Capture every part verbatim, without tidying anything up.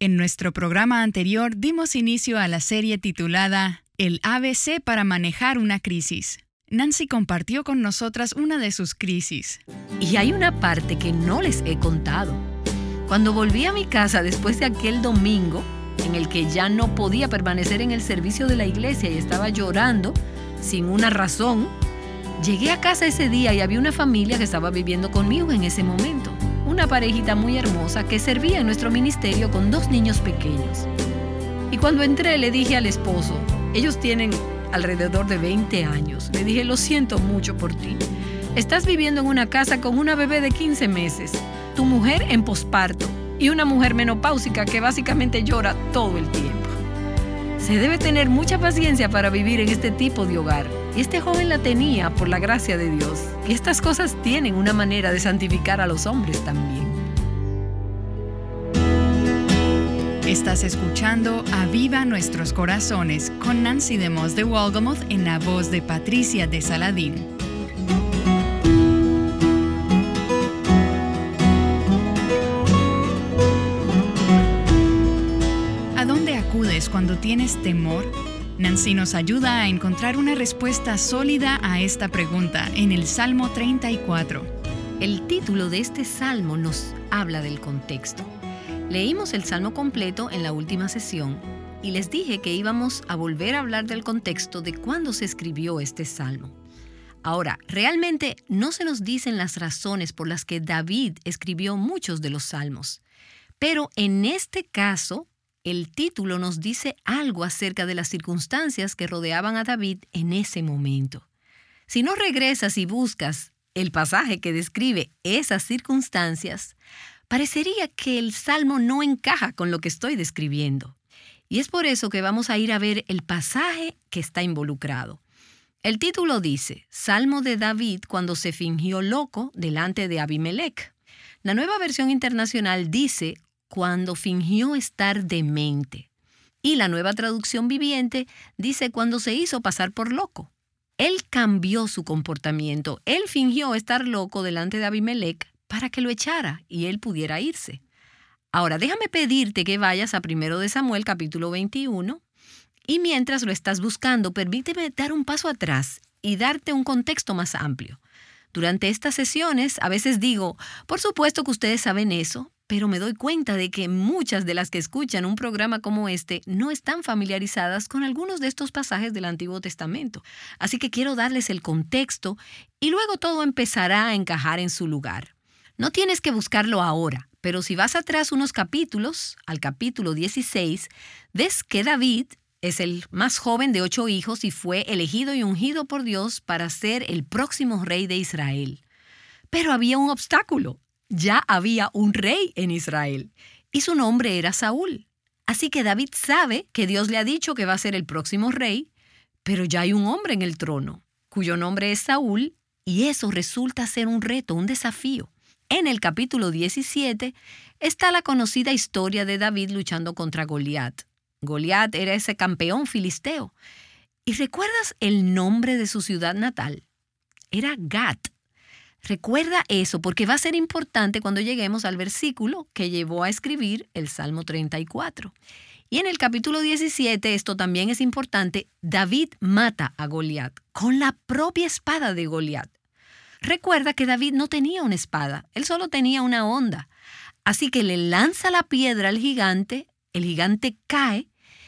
En nuestro programa anterior dimos inicio a la serie titulada El A B C para manejar una crisis. Nancy compartió con nosotras una de sus crisis. Y hay una parte que no les he contado. Cuando volví a mi casa después de aquel domingo, en el que ya no podía permanecer en el servicio de la iglesia y estaba llorando sin una razón, llegué a casa ese día y había una familia que estaba viviendo conmigo en ese momento. Una parejita muy hermosa que servía en nuestro ministerio con dos niños pequeños. Y cuando entré le dije al esposo, ellos tienen alrededor de veinte años, le dije, lo siento mucho por ti. Estás viviendo en una casa con una bebé de quince meses, tu mujer en posparto y una mujer menopáusica que básicamente llora todo el tiempo. Se debe tener mucha paciencia para vivir en este tipo de hogar. Y este joven la tenía por la gracia de Dios. Y estas cosas tienen una manera de santificar a los hombres también. Estás escuchando Aviva Nuestros Corazones con Nancy DeMoss de Wolgemuth en la voz de Patricia de Saladín. ¿A dónde acudes cuando tienes temor? Nancy nos ayuda a encontrar una respuesta sólida a esta pregunta en el Salmo treinta y cuatro. El título de este salmo nos habla del contexto. Leímos el salmo completo en la última sesión y les dije que íbamos a volver a hablar del contexto de cuándo se escribió este salmo. Ahora, realmente no se nos dicen las razones por las que David escribió muchos de los salmos, pero en este caso, el título nos dice algo acerca de las circunstancias que rodeaban a David en ese momento. Si no regresas y buscas el pasaje que describe esas circunstancias, parecería que el salmo no encaja con lo que estoy describiendo. Y es por eso que vamos a ir a ver el pasaje que está involucrado. El título dice, Salmo de David cuando se fingió loco delante de Abimelech. La Nueva Versión Internacional dice, cuando fingió estar demente. Y la Nueva Traducción Viviente dice cuando se hizo pasar por loco. Él cambió su comportamiento. Él fingió estar loco delante de Abimelech para que lo echara y él pudiera irse. Ahora, déjame pedirte que vayas a primero de Samuel, capítulo veintiuno, y mientras lo estás buscando, permíteme dar un paso atrás y darte un contexto más amplio. Durante estas sesiones, a veces digo, por supuesto que ustedes saben eso, pero me doy cuenta de que muchas de las que escuchan un programa como este no están familiarizadas con algunos de estos pasajes del Antiguo Testamento. Así que quiero darles el contexto y luego todo empezará a encajar en su lugar. No tienes que buscarlo ahora, pero si vas atrás unos capítulos, al capítulo dieciséis, ves que David es el más joven de ocho hijos y fue elegido y ungido por Dios para ser el próximo rey de Israel. Pero había un obstáculo. Ya había un rey en Israel y su nombre era Saúl. Así que David sabe que Dios le ha dicho que va a ser el próximo rey, pero ya hay un hombre en el trono, cuyo nombre es Saúl, y eso resulta ser un reto, un desafío. En el capítulo diecisiete está la conocida historia de David luchando contra Goliat. Goliat era ese campeón filisteo. ¿Y recuerdas el nombre de su ciudad natal? Era Gat. Recuerda eso porque va a ser importante cuando lleguemos al versículo que llevó a escribir el Salmo treinta y cuatro. Y en el capítulo diecisiete, esto también es importante, David mata a Goliat con la propia espada de Goliat. Recuerda que David no tenía una espada, él solo tenía una honda. Así que le lanza la piedra al gigante, el gigante cae,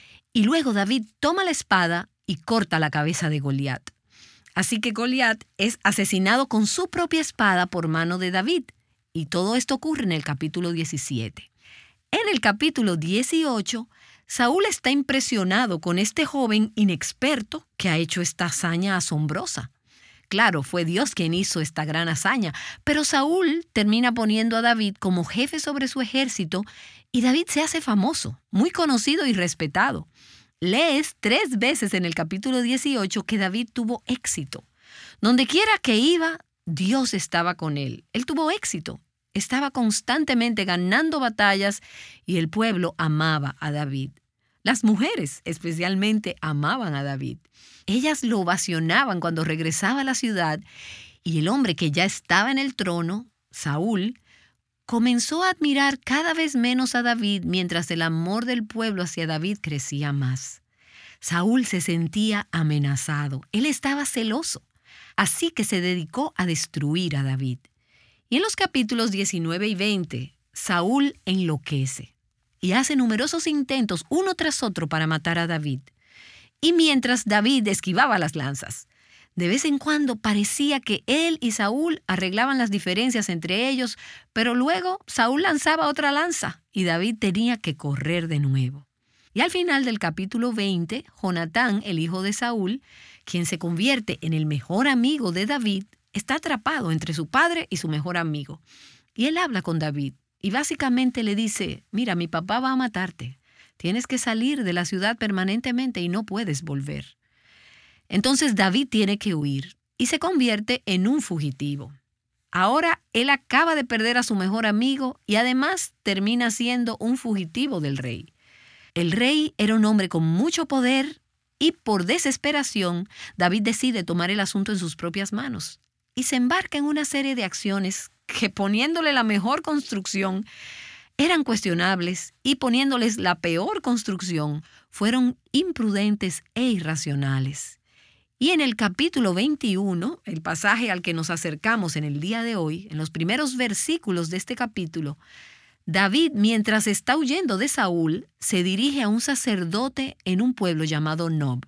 y luego David toma la espada y corta la cabeza de Goliat. Así que Goliat es asesinado con su propia espada por mano de David. Y todo esto ocurre en el capítulo diecisiete. En el capítulo dieciocho, Saúl está impresionado con este joven inexperto que ha hecho esta hazaña asombrosa. Claro, fue Dios quien hizo esta gran hazaña, pero Saúl termina poniendo a David como jefe sobre su ejército y David se hace famoso, muy conocido y respetado. Lees tres veces en el capítulo dieciocho que David tuvo éxito. Donde quiera que iba, Dios estaba con él. Él tuvo éxito. Estaba constantemente ganando batallas y el pueblo amaba a David. Las mujeres especialmente amaban a David. Ellas lo ovacionaban cuando regresaba a la ciudad y el hombre que ya estaba en el trono, Saúl, comenzó a admirar cada vez menos a David mientras el amor del pueblo hacia David crecía más. Saúl se sentía amenazado. Él estaba celoso. Así que se dedicó a destruir a David. Y en los capítulos diecinueve y veinte, Saúl enloquece y hace numerosos intentos uno tras otro para matar a David. Y mientras David esquivaba las lanzas, de vez en cuando parecía que él y Saúl arreglaban las diferencias entre ellos, pero luego Saúl lanzaba otra lanza y David tenía que correr de nuevo. Y al final del capítulo veinte, Jonatán, el hijo de Saúl, quien se convierte en el mejor amigo de David, está atrapado entre su padre y su mejor amigo. Y él habla con David y básicamente le dice, mira, mi papá va a matarte. Tienes que salir de la ciudad permanentemente y no puedes volver. Entonces David tiene que huir y se convierte en un fugitivo. Ahora él acaba de perder a su mejor amigo y además termina siendo un fugitivo del rey. El rey era un hombre con mucho poder y por desesperación David decide tomar el asunto en sus propias manos y se embarca en una serie de acciones que poniéndole la mejor construcción eran cuestionables y poniéndoles la peor construcción fueron imprudentes e irracionales. Y en el capítulo veintiuno, el pasaje al que nos acercamos en el día de hoy, en los primeros versículos de este capítulo, David, mientras está huyendo de Saúl, se dirige a un sacerdote en un pueblo llamado Nob.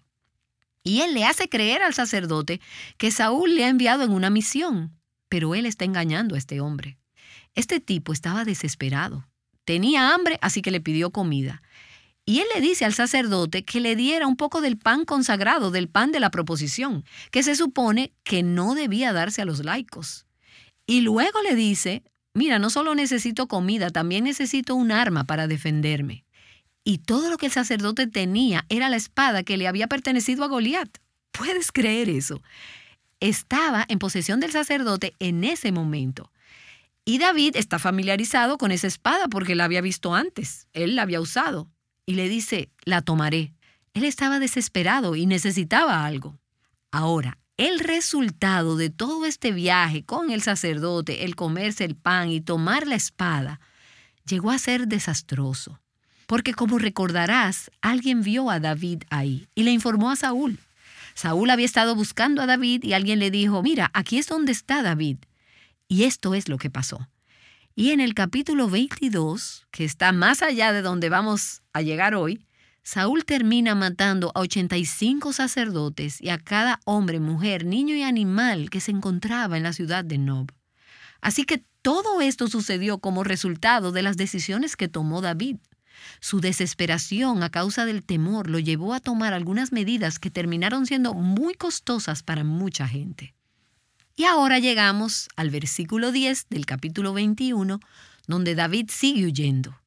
Y él le hace creer al sacerdote que Saúl le ha enviado en una misión, pero él está engañando a este hombre. Este tipo estaba desesperado. Tenía hambre, así que le pidió comida. Y él le dice al sacerdote que le diera un poco del pan consagrado, del pan de la proposición, que se supone que no debía darse a los laicos. Y luego le dice, mira, no solo necesito comida, también necesito un arma para defenderme. Y todo lo que el sacerdote tenía era la espada que le había pertenecido a Goliat. ¿Puedes creer eso? Estaba en posesión del sacerdote en ese momento. Y David está familiarizado con esa espada porque la había visto antes. Él la había usado. Y le dice, la tomaré. Él estaba desesperado y necesitaba algo. Ahora, el resultado de todo este viaje con el sacerdote, el comerse el pan y tomar la espada, llegó a ser desastroso. Porque como recordarás, alguien vio a David ahí y le informó a Saúl. Saúl había estado buscando a David y alguien le dijo, mira, aquí es donde está David. Y esto es lo que pasó. Y en el capítulo veintidós, que está más allá de donde vamos a llegar hoy, Saúl termina matando a ochenta y cinco sacerdotes y a cada hombre, mujer, niño y animal que se encontraba en la ciudad de Nob. Así que todo esto sucedió como resultado de las decisiones que tomó David. Su desesperación a causa del temor lo llevó a tomar algunas medidas que terminaron siendo muy costosas para mucha gente. Y ahora llegamos al versículo diez del capítulo veintiuno, donde David sigue huyendo.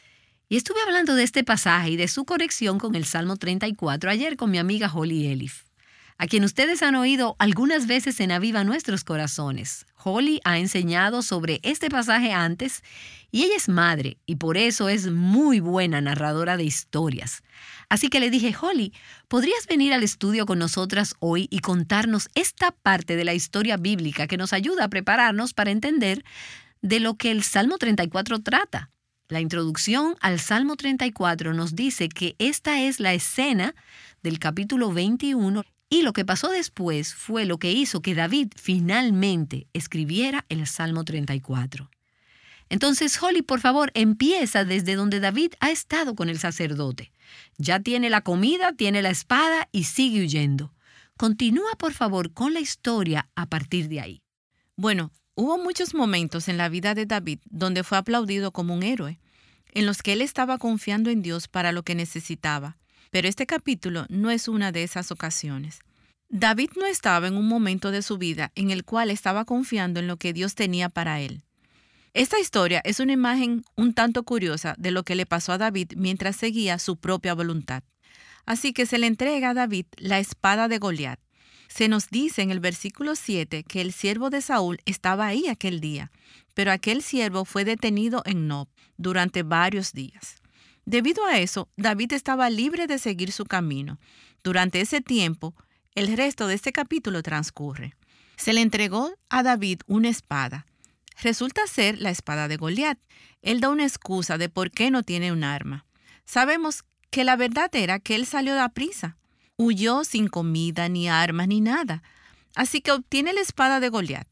Y estuve hablando de este pasaje y de su conexión con el Salmo treinta y cuatro ayer con mi amiga Holly Elif, a quien ustedes han oído algunas veces en Aviva Nuestros Corazones. Holly ha enseñado sobre este pasaje antes y ella es madre y por eso es muy buena narradora de historias. Así que le dije, Holly, ¿podrías venir al estudio con nosotras hoy y contarnos esta parte de la historia bíblica que nos ayuda a prepararnos para entender de lo que el Salmo treinta y cuatro trata? La introducción al Salmo treinta y cuatro nos dice que esta es la escena del capítulo veintiuno y lo que pasó después fue lo que hizo que David finalmente escribiera el Salmo treinta y cuatro. Entonces, Holly, por favor, empieza desde donde David ha estado con el sacerdote. Ya tiene la comida, tiene la espada y sigue huyendo. Continúa, por favor, con la historia a partir de ahí. Bueno, hubo muchos momentos en la vida de David donde fue aplaudido como un héroe, en los que él estaba confiando en Dios para lo que necesitaba. Pero este capítulo no es una de esas ocasiones. David no estaba en un momento de su vida en el cual estaba confiando en lo que Dios tenía para él. Esta historia es una imagen un tanto curiosa de lo que le pasó a David mientras seguía su propia voluntad. Así que se le entrega a David la espada de Goliat. Se nos dice en el versículo siete que el siervo de Saúl estaba ahí aquel día, pero aquel siervo fue detenido en Nob durante varios días. Debido a eso, David estaba libre de seguir su camino. Durante ese tiempo, el resto de este capítulo transcurre. Se le entregó a David una espada. resulta ser la espada de Goliat. Él da una excusa de por qué no tiene un arma. Sabemos que la verdad era que él salió a prisa. Huyó sin comida, ni armas, ni nada. Así que obtiene la espada de Goliat.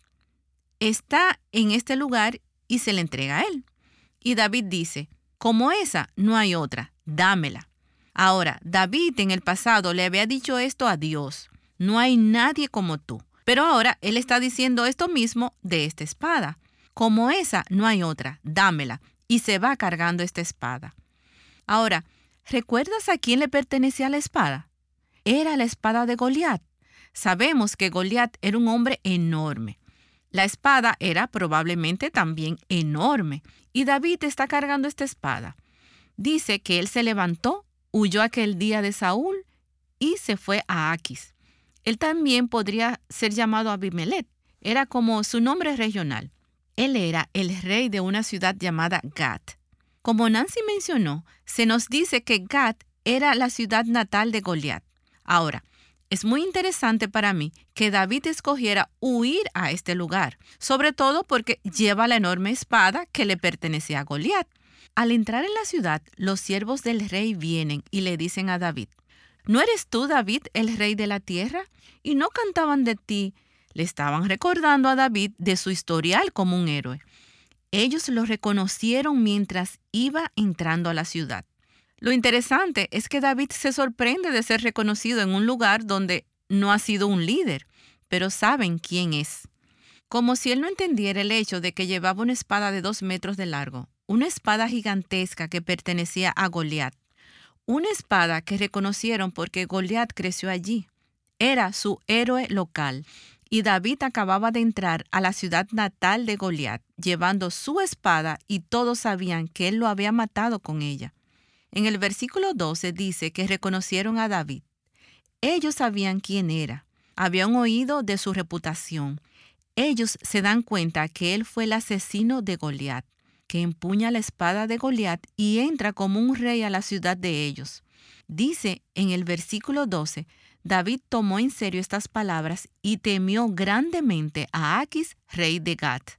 Está en este lugar y se le entrega a él. Y David dice, como esa, no hay otra, dámela. Ahora, David en el pasado le había dicho esto a Dios. No hay nadie como tú. Pero ahora él está diciendo esto mismo de esta espada. Como esa, no hay otra, dámela. Y se va cargando esta espada. Ahora, ¿recuerdas a quién le pertenecía la espada? Era la espada de Goliat. Sabemos que Goliat era un hombre enorme. La espada era probablemente también enorme. Y David está cargando esta espada. Dice que él se levantó, huyó aquel día de Saúl y se fue a Aquis. Él también podría ser llamado Abimelech. Era como su nombre regional. Él era el rey de una ciudad llamada Gat. Como Nancy mencionó, se nos dice que Gat era la ciudad natal de Goliat. Ahora, es muy interesante para mí que David escogiera huir a este lugar, sobre todo porque lleva la enorme espada que le pertenecía a Goliat. Al entrar en la ciudad, los siervos del rey vienen y le dicen a David, ¿no eres tú, David, el rey de la tierra? Y no cantaban de ti. Le estaban recordando a David de su historial como un héroe. Ellos lo reconocieron mientras iba entrando a la ciudad. Lo interesante es que David se sorprende de ser reconocido en un lugar donde no ha sido un líder, pero saben quién es. Como si él no entendiera el hecho de que llevaba una espada de dos metros de largo, una espada gigantesca que pertenecía a Goliat. Una espada que reconocieron porque Goliat creció allí. Era su héroe local. Y David acababa de entrar a la ciudad natal de Goliat, llevando su espada y todos sabían que él lo había matado con ella. En el versículo doce dice que reconocieron a David. Ellos sabían quién era. Habían oído de su reputación. Ellos se dan cuenta que él fue el asesino de Goliat, que empuña la espada de Goliat y entra como un rey a la ciudad de ellos. Dice en el versículo doce, David tomó en serio estas palabras y temió grandemente a Aquis, rey de Gat.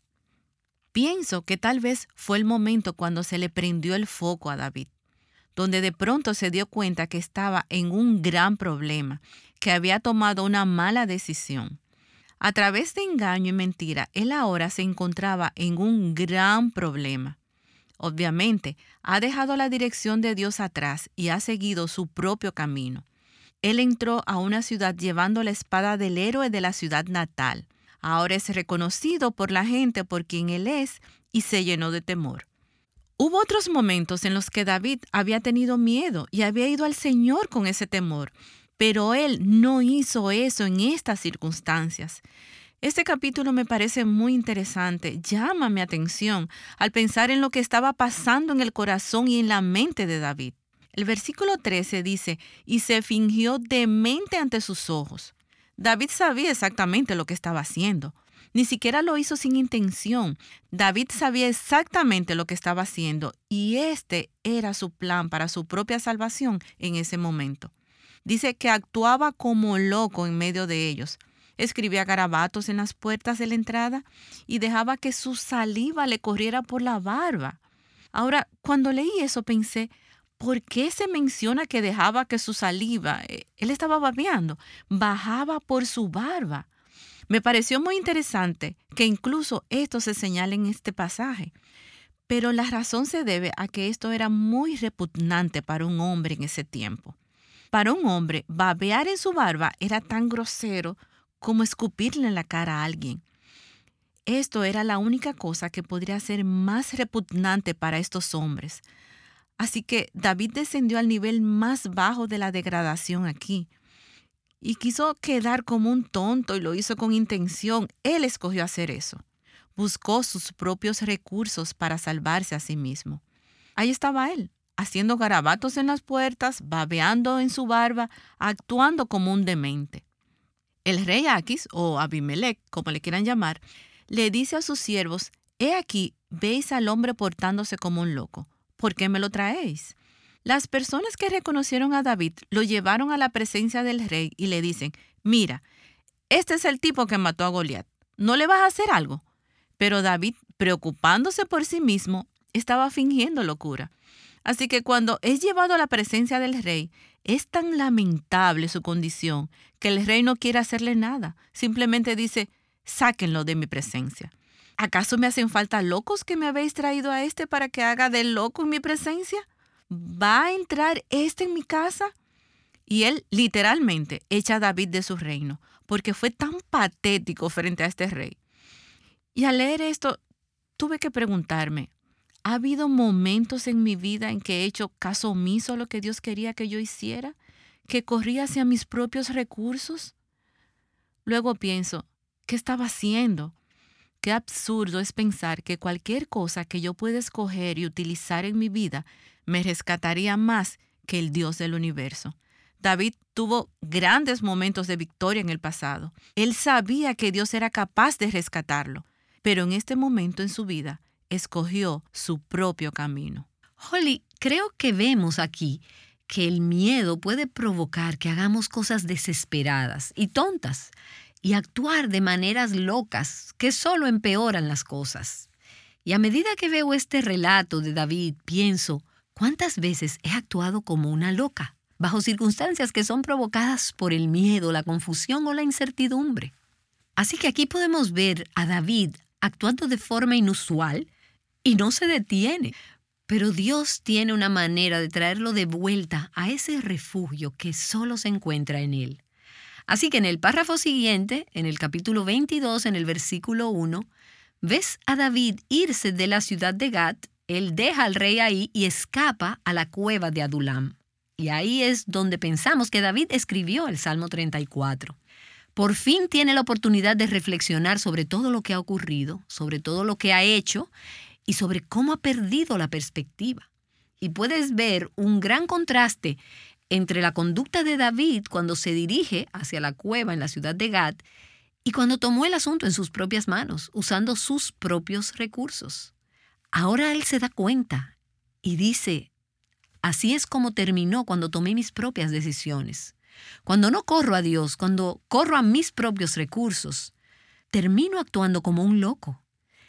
Pienso que tal vez fue el momento cuando se le prendió el foco a David, donde de pronto se dio cuenta que estaba en un gran problema, que había tomado una mala decisión. A través de engaño y mentira, él ahora se encontraba en un gran problema. Obviamente, ha dejado la dirección de Dios atrás y ha seguido su propio camino. Él entró a una ciudad llevando la espada del héroe de la ciudad natal. Ahora es reconocido por la gente por quien él es y se llenó de temor. Hubo otros momentos en los que David había tenido miedo y había ido al Señor con ese temor, pero él no hizo eso en estas circunstancias. Este capítulo me parece muy interesante, llama mi atención al pensar en lo que estaba pasando en el corazón y en la mente de David. El versículo trece dice, y se fingió demente ante sus ojos. David sabía exactamente lo que estaba haciendo. Ni siquiera lo hizo sin intención. David sabía exactamente lo que estaba haciendo y este era su plan para su propia salvación en ese momento. Dice que actuaba como loco en medio de ellos. Escribía garabatos en las puertas de la entrada y dejaba que su saliva le corriera por la barba. Ahora, cuando leí eso pensé, ¿por qué se menciona que dejaba que su saliva, él estaba babeando, bajaba por su barba? Me pareció muy interesante que incluso esto se señale en este pasaje. Pero la razón se debe a que esto era muy repugnante para un hombre en ese tiempo. Para un hombre, babear en su barba era tan grosero como escupirle en la cara a alguien. Esto era la única cosa que podría ser más repugnante para estos hombres. Así que David descendió al nivel más bajo de la degradación aquí. Y quiso quedar como un tonto y lo hizo con intención. Él escogió hacer eso. Buscó sus propios recursos para salvarse a sí mismo. Ahí estaba él, haciendo garabatos en las puertas, babeando en su barba, actuando como un demente. El rey Aquis, o Abimelech, como le quieran llamar, le dice a sus siervos, «He aquí, veis al hombre portándose como un loco. ¿Por qué me lo traéis?» Las personas que reconocieron a David lo llevaron a la presencia del rey y le dicen, «Mira, este es el tipo que mató a Goliat. ¿No le vas a hacer algo?» Pero David preocupándose por sí mismo, estaba fingiendo locura. Así que cuando es llevado a la presencia del rey, es tan lamentable su condición que el rey no quiere hacerle nada. Simplemente dice, sáquenlo de mi presencia. ¿Acaso me hacen falta locos que me habéis traído a este para que haga de loco en mi presencia? ¿Va a entrar este en mi casa? Y él literalmente echa a David de su reino, porque fue tan patético frente a este rey. Y al leer esto, tuve que preguntarme, ¿ha habido momentos en mi vida en que he hecho caso omiso a lo que Dios quería que yo hiciera? ¿Que corría hacia mis propios recursos? Luego pienso, ¿qué estaba haciendo? Qué absurdo es pensar que cualquier cosa que yo pueda escoger y utilizar en mi vida me rescataría más que el Dios del universo. David tuvo grandes momentos de victoria en el pasado. Él sabía que Dios era capaz de rescatarlo, pero en este momento en su vida escogió su propio camino. Holly, creo que vemos aquí que el miedo puede provocar que hagamos cosas desesperadas y tontas y actuar de maneras locas que solo empeoran las cosas. Y a medida que veo este relato de David, pienso, ¿cuántas veces he actuado como una loca, bajo circunstancias que son provocadas por el miedo, la confusión o la incertidumbre? Así que aquí podemos ver a David actuando de forma inusual y no se detiene. Pero Dios tiene una manera de traerlo de vuelta a ese refugio que solo se encuentra en Él. Así que en el párrafo siguiente, en el capítulo veintidós, en el versículo uno, ves a David irse de la ciudad de Gat. Él deja al rey ahí y escapa a la cueva de Adulam. Y ahí es donde pensamos que David escribió el Salmo treinta y cuatro. Por fin tiene la oportunidad de reflexionar sobre todo lo que ha ocurrido, sobre todo lo que ha hecho y sobre cómo ha perdido la perspectiva. Y puedes ver un gran contraste entre la conducta de David cuando se dirige hacia la cueva en la ciudad de Gat y cuando tomó el asunto en sus propias manos, usando sus propios recursos. Ahora él se da cuenta y dice, así es como terminó cuando tomé mis propias decisiones. Cuando no corro a Dios, cuando corro a mis propios recursos, termino actuando como un loco.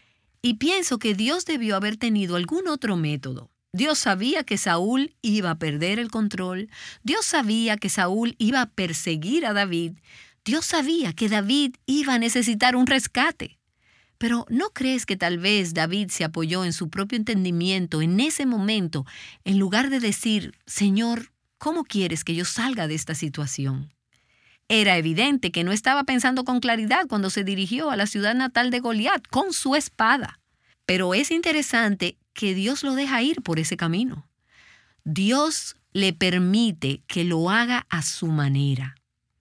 Y pienso que Dios debió haber tenido algún otro método. Dios sabía que Saúl iba a perder el control. Dios sabía que Saúl iba a perseguir a David. Dios sabía que David iba a necesitar un rescate. Pero ¿no crees que tal vez David se apoyó en su propio entendimiento en ese momento, en lugar de decir, Señor, ¿cómo quieres que yo salga de esta situación? Era evidente que no estaba pensando con claridad cuando se dirigió a la ciudad natal de Goliat con su espada. Pero es interesante que Dios lo deja ir por ese camino. Dios le permite que lo haga a su manera.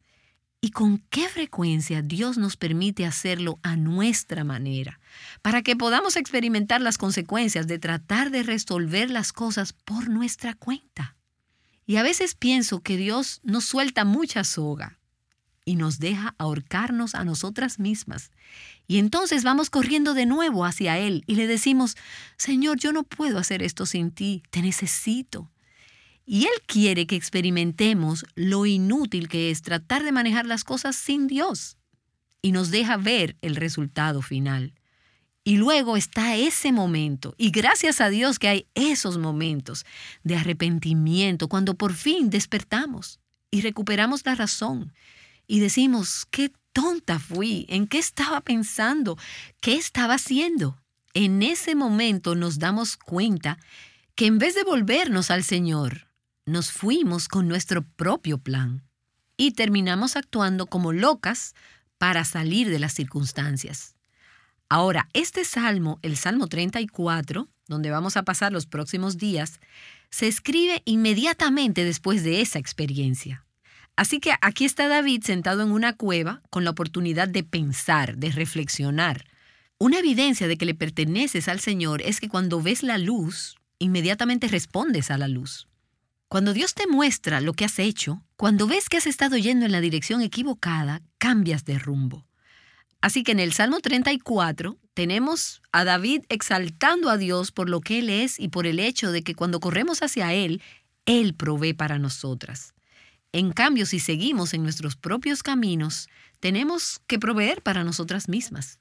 ¿Y con qué frecuencia Dios nos permite hacerlo a nuestra manera? Para que podamos experimentar las consecuencias de tratar de resolver las cosas por nuestra cuenta. Y a veces pienso que Dios nos suelta mucha soga y nos deja ahorcarnos a nosotras mismas. Y entonces vamos corriendo de nuevo hacia Él y le decimos, Señor, yo no puedo hacer esto sin ti, te necesito. Y Él quiere que experimentemos lo inútil que es tratar de manejar las cosas sin Dios. Y nos deja ver el resultado final. Y luego está ese momento, y gracias a Dios que hay esos momentos de arrepentimiento cuando por fin despertamos y recuperamos la razón. Y decimos, qué tonta fui, ¿en qué estaba pensando? ¿Qué estaba haciendo? En ese momento nos damos cuenta que en vez de volvernos al Señor, nos fuimos con nuestro propio plan y terminamos actuando como locas para salir de las circunstancias. Ahora, este salmo, el Salmo treinta y cuatro, donde vamos a pasar los próximos días, se escribe inmediatamente después de esa experiencia. Así que aquí está David sentado en una cueva con la oportunidad de pensar, de reflexionar. Una evidencia de que le perteneces al Señor es que cuando ves la luz, inmediatamente respondes a la luz. Cuando Dios te muestra lo que has hecho, cuando ves que has estado yendo en la dirección equivocada, cambias de rumbo. Así que en el Salmo treinta y cuatro tenemos a David exaltando a Dios por lo que Él es y por el hecho de que cuando corremos hacia Él, Él provee para nosotras. En cambio, si seguimos en nuestros propios caminos, tenemos que proveer para nosotras mismas.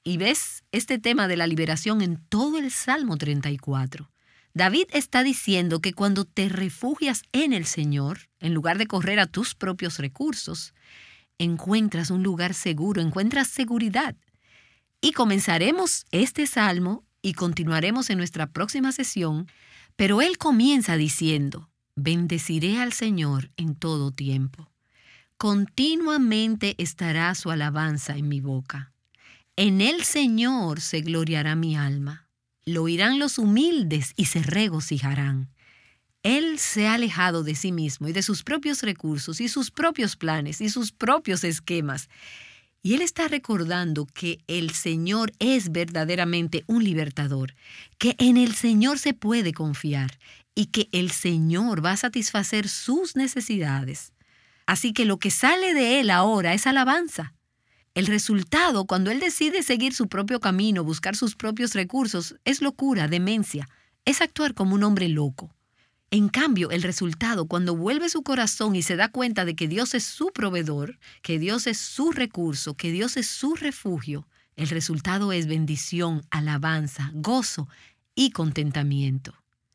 y ves este tema de la liberación en todo el Salmo treinta y cuatro. David está diciendo que cuando te refugias en el Señor, en lugar de correr a tus propios recursos, encuentras un lugar seguro, encuentras seguridad. Y comenzaremos este salmo y continuaremos en nuestra próxima sesión, pero él comienza diciendo, bendeciré al Señor en todo tiempo. Continuamente estará su alabanza en mi boca. En el Señor se gloriará mi alma. Lo oirán los humildes y se regocijarán. Él se ha alejado de sí mismo y de sus propios recursos y sus propios planes y sus propios esquemas. Y él está recordando que el Señor es verdaderamente un libertador, que en el Señor se puede confiar y que el Señor va a satisfacer sus necesidades. Así que lo que sale de él ahora es alabanza. El resultado, cuando él decide seguir su propio camino, buscar sus propios recursos, es locura, demencia, es actuar como un hombre loco. En cambio, el resultado, cuando vuelve su corazón y se da cuenta de que Dios es su proveedor, que Dios es su recurso, que Dios es su refugio, el resultado es bendición, alabanza, gozo y contentamiento.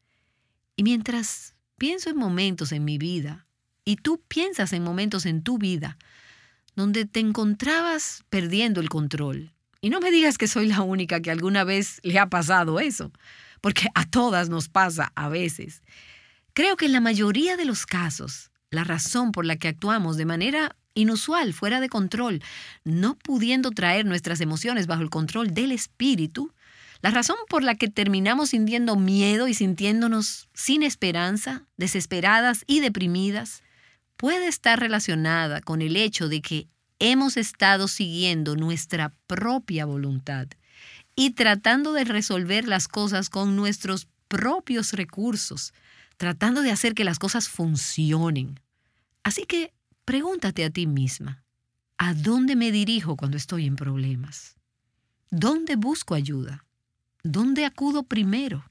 Y mientras pienso en momentos en mi vida, y tú piensas en momentos en tu vida, donde te encontrabas perdiendo el control. Y no me digas que soy la única que alguna vez le ha pasado eso, porque a todas nos pasa a veces. Creo que en la mayoría de los casos, la razón por la que actuamos de manera inusual, fuera de control, no pudiendo traer nuestras emociones bajo el control del espíritu, la razón por la que terminamos sintiendo miedo y sintiéndonos sin esperanza, desesperadas y deprimidas, puede estar relacionada con el hecho de que hemos estado siguiendo nuestra propia voluntad y tratando de resolver las cosas con nuestros propios recursos, tratando de hacer que las cosas funcionen. Así que pregúntate a ti misma, ¿a dónde me dirijo cuando estoy en problemas? ¿Dónde busco ayuda? ¿Dónde acudo primero?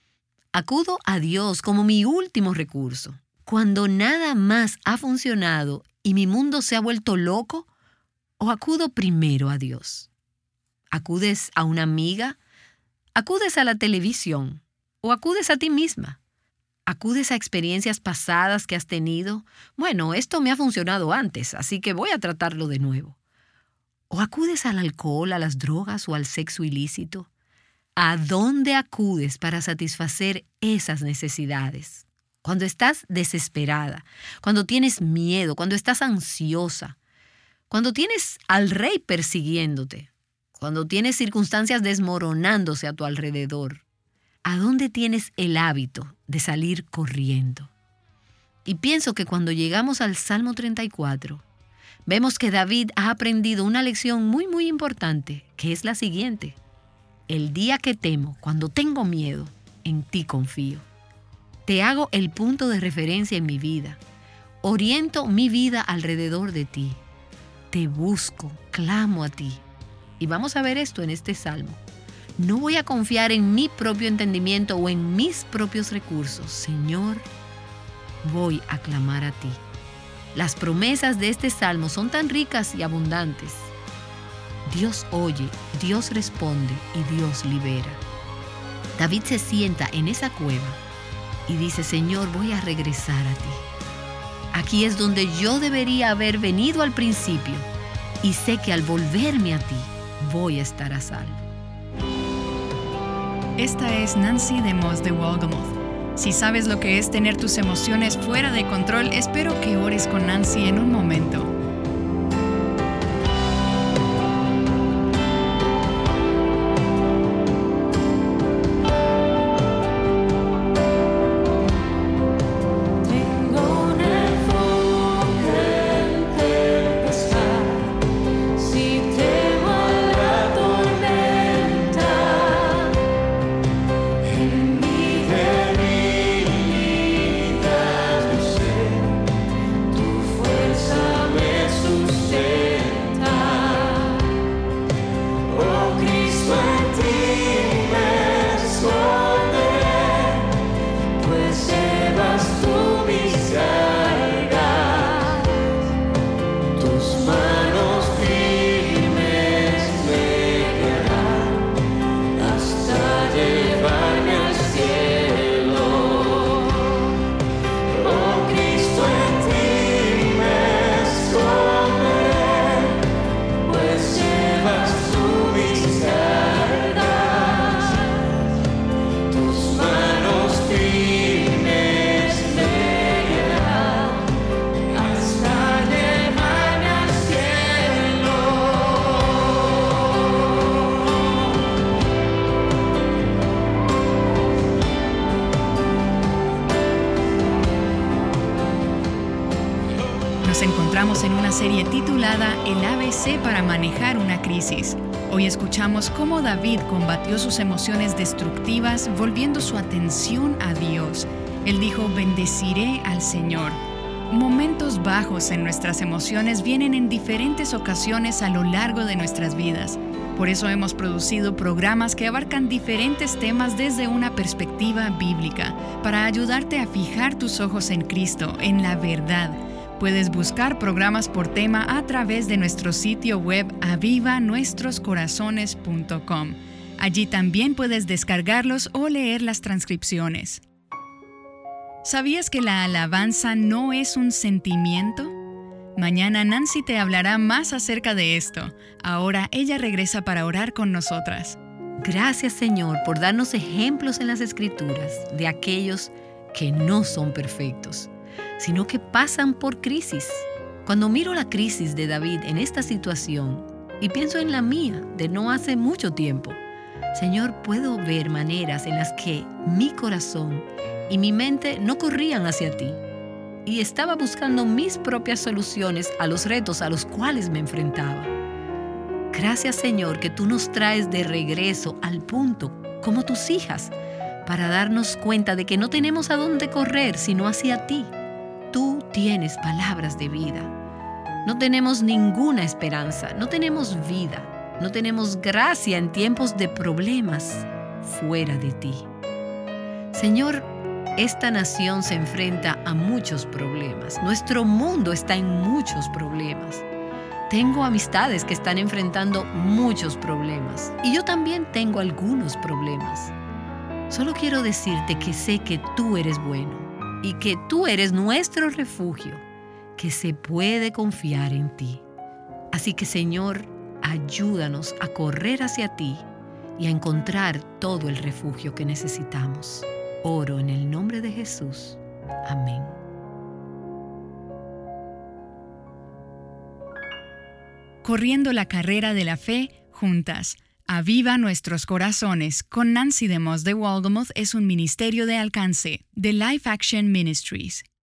Acudo a Dios como mi último recurso. Cuando nada más ha funcionado y mi mundo se ha vuelto loco, ¿o acudo primero a Dios? ¿Acudes a una amiga? ¿Acudes a la televisión? ¿O acudes a ti misma? ¿Acudes a experiencias pasadas que has tenido? Bueno, esto me ha funcionado antes, así que voy a tratarlo de nuevo. ¿O acudes al alcohol, a las drogas o al sexo ilícito? ¿A dónde acudes para satisfacer esas necesidades? Cuando estás desesperada, cuando tienes miedo, cuando estás ansiosa, cuando tienes al rey persiguiéndote, cuando tienes circunstancias desmoronándose a tu alrededor, ¿a dónde tienes el hábito de salir corriendo? Y pienso que cuando llegamos al Salmo treinta y cuatro, vemos que David ha aprendido una lección muy muy importante, que es la siguiente: el día que temo, cuando tengo miedo, en ti confío. Te hago el punto de referencia en mi vida. Oriento mi vida alrededor de ti. Te busco, clamo a ti. Y vamos a ver esto en este salmo. No voy a confiar en mi propio entendimiento o en mis propios recursos. Señor, voy a clamar a ti. Las promesas de este salmo son tan ricas y abundantes. Dios oye, Dios responde y Dios libera. David se sienta en esa cueva y dice: Señor, voy a regresar a ti. Aquí es donde yo debería haber venido al principio, y sé que al volverme a ti, voy a estar a salvo. Esta es Nancy DeMoss de Wolgemuth. Si sabes lo que es tener tus emociones fuera de control, espero que ores con Nancy en un momento. Tu fuerza me Nos encontramos en una serie titulada El A B C para manejar una crisis. Hoy escuchamos cómo David combatió sus emociones destructivas volviendo su atención a Dios. Él dijo, bendeciré al Señor. Momentos bajos en nuestras emociones vienen en diferentes ocasiones a lo largo de nuestras vidas. Por eso hemos producido programas que abarcan diferentes temas desde una perspectiva bíblica, para ayudarte a fijar tus ojos en Cristo, en la verdad. Puedes buscar programas por tema a través de nuestro sitio web aviva nuestros corazones punto com. Allí también puedes descargarlos o leer las transcripciones. ¿Sabías que la alabanza no es un sentimiento? Mañana Nancy te hablará más acerca de esto. Ahora ella regresa para orar con nosotras. Gracias, Señor, por darnos ejemplos en las Escrituras de aquellos que no son perfectos, sino que pasan por crisis. Cuando miro la crisis de David en esta situación y pienso en la mía de no hace mucho tiempo, Señor, puedo ver maneras en las que mi corazón y mi mente no corrían hacia ti y estaba buscando mis propias soluciones a los retos a los cuales me enfrentaba. Gracias, Señor, que tú nos traes de regreso al punto, como tus hijas, para darnos cuenta de que no tenemos a dónde correr sino hacia ti. Tú tienes palabras de vida. No tenemos ninguna esperanza, no tenemos vida, no tenemos gracia en tiempos de problemas fuera de ti. Señor, esta nación se enfrenta a muchos problemas. Nuestro mundo está en muchos problemas. Tengo amistades que están enfrentando muchos problemas y yo también tengo algunos problemas. Solo quiero decirte que sé que tú eres bueno y que tú eres nuestro refugio, que se puede confiar en ti. Así que, Señor, ayúdanos a correr hacia ti y a encontrar todo el refugio que necesitamos. Oro en el nombre de Jesús. Amén. Corriendo la carrera de la fe juntas. Aviva nuestros corazones con Nancy DeMoss de Waldomoth es un ministerio de alcance de Life Action Ministries.